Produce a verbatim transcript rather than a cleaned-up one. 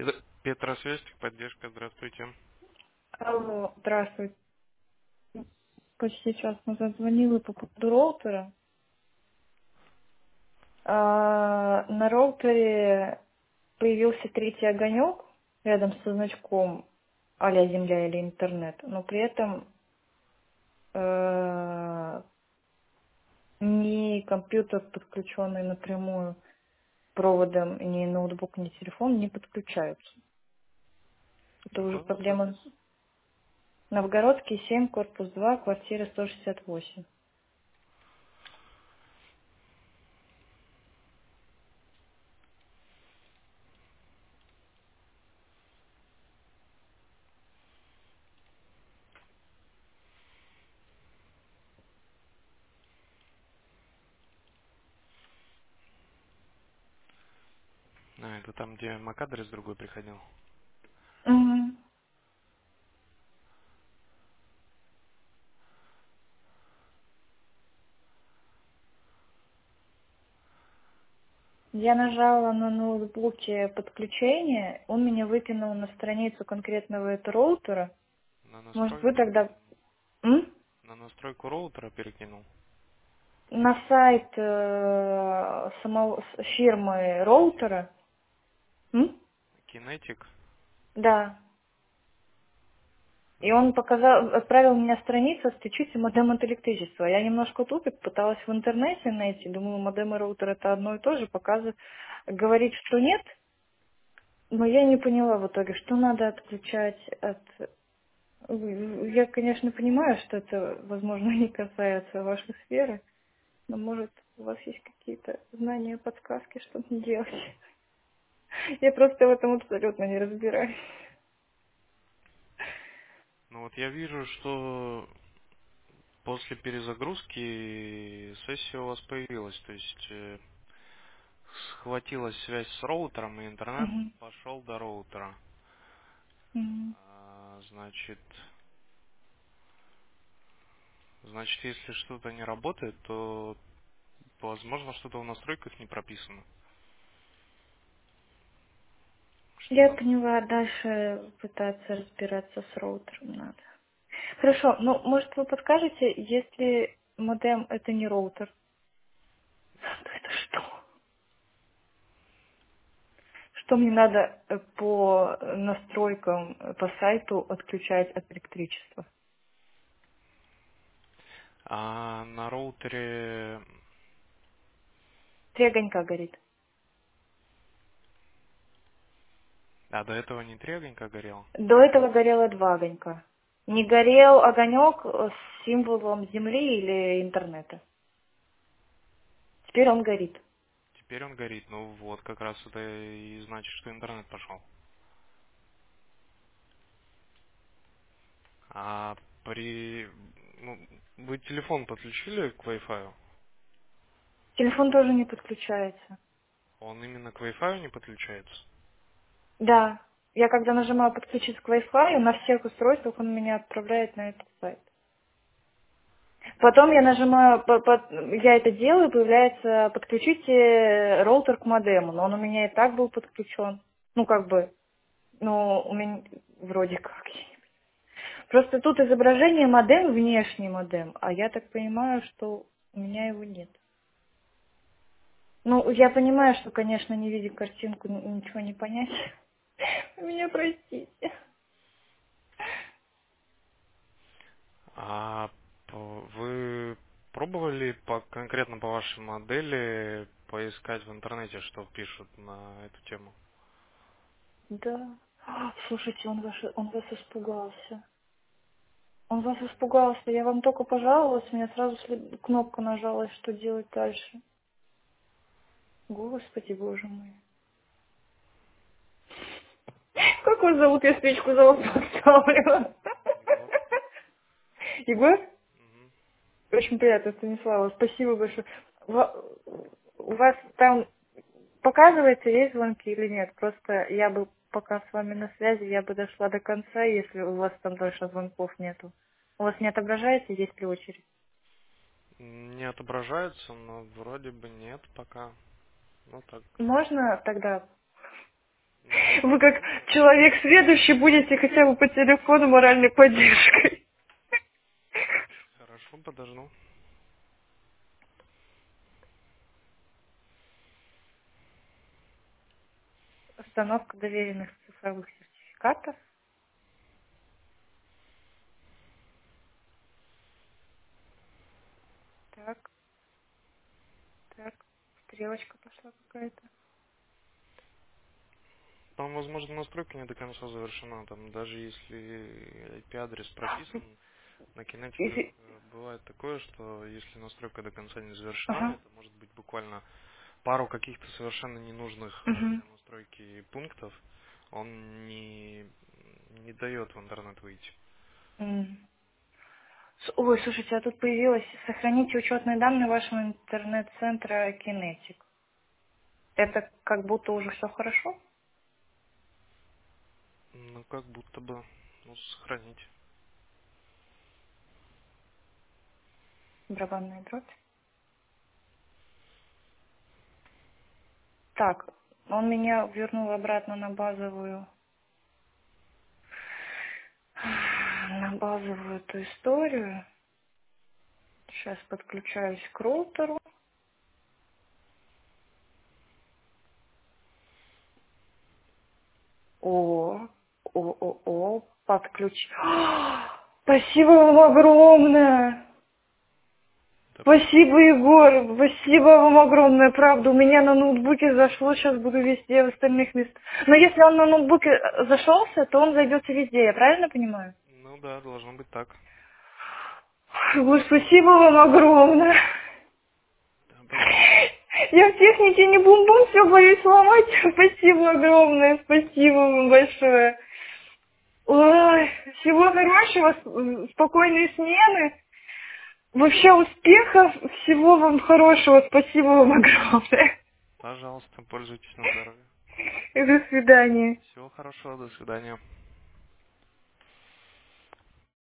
Это Петросвязь, поддержка, здравствуйте. Алло, здравствуйте. Почти час назад звонила по поводу роутера. А, на роутере появился третий огонек рядом со значком а-ля Земля или интернет, но при этом э, ни компьютер, подключенный напрямую проводом, ни ноутбук, ни телефон не подключаются. Это уже Какой у вас адрес? проблема. Новгородский, семь, корпус два, квартира сто шестьдесят восемь. А, это там, где MAC-адрес другой приходил. Мгм. Я нажала на ноутбуке подключение, он меня выкинул на страницу конкретного этого роутера. На Может, вы настройку тогда перекинул. м? На настройку роутера перекинул. на сайт э, самого с- фирмы роутера? М? Kinetic. Да. И он М, показал, отправил меня страницу «Стучите модем от электричества». Я немножко тупик, пыталась в интернете найти, думаю, модем и роутер это одно и то же, показывает, говорит, что нет, но я не поняла в итоге, что надо отключать от. Я, конечно, понимаю, что это, возможно, не касается вашей сферы, но, может, у вас есть какие-то знания, подсказки, что мне делать. Я просто в этом абсолютно не разбираюсь. Ну вот я вижу, что после перезагрузки сессия у вас появилась. То есть э, схватилась связь с роутером, и интернет Мгм. пошел до роутера. Мгм. А, значит, значит, если что-то не работает, то возможно что-то в настройках не прописано. Что Я надо. поняла, дальше пытаться разбираться с роутером надо. Хорошо, ну, может, вы подскажете, если модем это не роутер, то это что? Что мне надо э, по настройкам, э, по сайту отключать от электричества? А на роутере, Три огонька горит. а до этого не три огонька горело? До этого горело два огонька. Не горел огонек э, с символом Земли или интернета. Теперь он горит. Теперь он горит. Ну вот, как раз это и значит, что интернет пошел. А при... Ну, вы телефон подключили к Wi-Fi? Телефон тоже не подключается. Он именно к Wi-Fi не подключается? Да. Я когда нажимаю подключить к Wi-Fi, на всех устройствах он меня отправляет на этот сайт. Потом я нажимаю, по- по- я это делаю, появляется подключите роутер к модему, но он у меня и так был подключен. Ну, как бы, ну, у меня вроде как. Просто тут изображение модем, внешний модем, а я так понимаю, что у меня его нет. Ну, я понимаю, что, конечно, не видя картинку, н- ничего не понять. Вы меня простите. А п- вы пробовали по, конкретно по вашей модели поискать в интернете, что пишут на эту тему? Да. А, слушайте, он, ваш, он вас испугался. Он вас испугался. Я вам только пожаловалась, у меня сразу след- кнопка нажалась, что делать дальше. Господи, боже мой. Как вас зовут? Я спичку за вас поставлю. Егор? Егор? Мгм. Очень приятно, Станислава. Спасибо большое. Ва- У вас там показывается, есть звонки или нет? Просто я бы пока с вами на связи, я бы дошла до конца, если у вас там дальше звонков нету. У вас не отображается, есть ли очередь? Не отображается, но вроде бы нет пока. Ну так. Можно тогда? Ну, Вы как возможно. человек следующий будете хотя бы по телефону моральной поддержкой. Хорошо, подожду. Установка доверенных цифровых сертификатов. Так, так. Стрелочка пошла какая-то. Там, возможно, настройка не до конца завершена. Там даже если ай пи-адрес прописан, на кинетиках Изи- э, бывает такое, что если настройка до конца не завершена, Ага. это может быть буквально пару каких-то совершенно ненужных э, Угу. для настройки пунктов, он не, не дает в интернет выйти. М. С- Ой, слушайте, а тут появилось «Сохраните учетные данные вашего интернет-центра Kinetic». Это как будто уже все хорошо? Ну, как будто бы, ну, сохранить. Барабанная дробь. Так, он меня вернул обратно на базовую, на базовую эту историю. Сейчас подключаюсь к роутеру. О, о, о, о, подключ. Спасибо вам огромное! Да, Спасибо, пожалуйста. Егор, спасибо вам огромное, правда. У меня на ноутбуке зашло, сейчас буду везде в остальных местах. Но если он на ноутбуке э, зашелся, то он зайдет и везде, я правильно понимаю? Ну да, должно быть так. Егор, спасибо вам огромное. Да, пожалуйста. Я в технике не бум-бум, все боюсь сломать. Спасибо огромное, спасибо вам большое. Ой, всего хорошего, с- спокойной смены. Вообще успехов, всего вам хорошего, спасибо вам огромное. Пожалуйста, пользуйтесь на здоровье. И до свидания. Всего хорошего, до свидания.